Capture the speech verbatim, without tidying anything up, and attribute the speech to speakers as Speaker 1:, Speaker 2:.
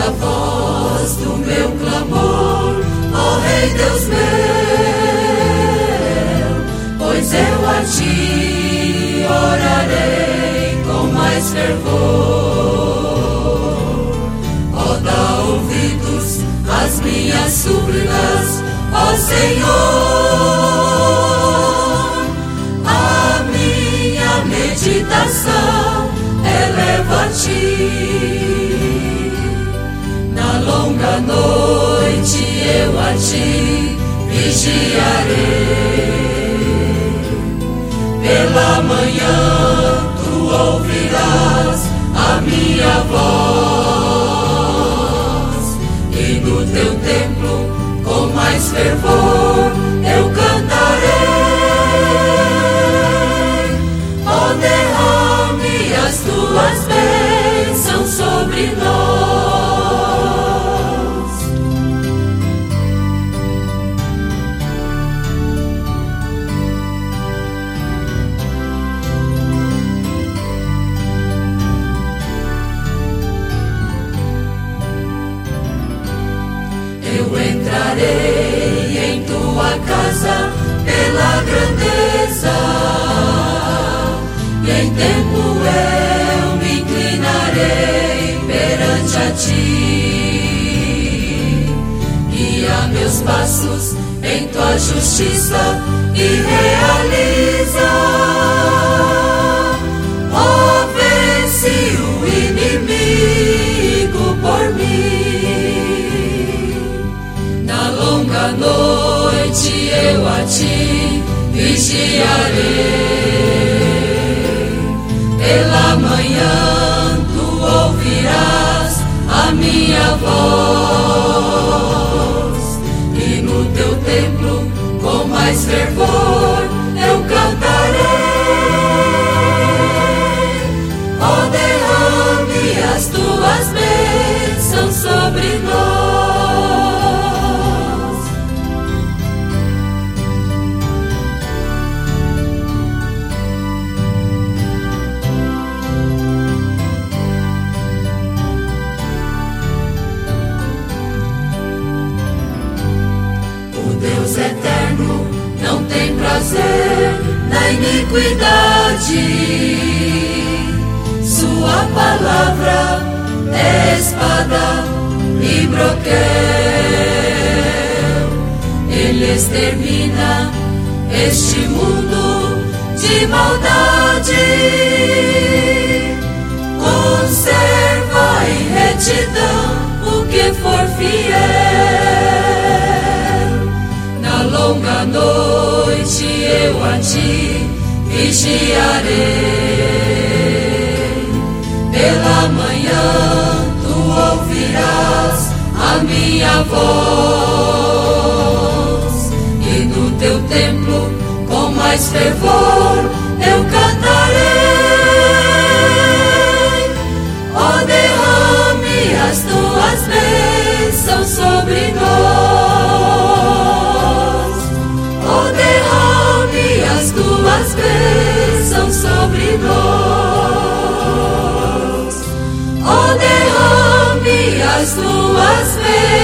Speaker 1: a voz do meu clamor, ó Rei Deus meu, pois eu a ti orarei com mais fervor. Ó, dá ouvidos às minhas súplicas, ó Senhor. A minha meditação elevo a ti. Na longa noite eu a ti vigiarei. Pela manhã tu ouvirás a minha voz, e no teu templo com mais fervor eu cantarei. Ó, derrame as tuas bênçãos sobre nós. Eu entrarei em tua casa pela grandeza, e em tempo eu me inclinarei perante a ti. Guia meus passos em tua justiça e realiza. Ó, vence o inimigo por mim. Na longa noite eu a ti vigiarei. Pela manhã tu ouvirás a minha voz, e no teu templo com mais fervor eu cantarei. Ó, derrame as tuas bênçãos sobre nós. Deus eterno não tem prazer na iniquidade. Sua palavra é espada e broquel. Ele extermina este mundo de maldade. Conserva em retidão o que for fiel. Na longa noite eu a ti vigiarei. Pela manhã tu ouvirás a minha voz, e no teu templo com mais fervor eu cantarei. Ó, derrame as tuas bênçãos sobre nós. Ó, derrame as tuas bênçãos sobre nós. Ó, derrame as tuas bênçãos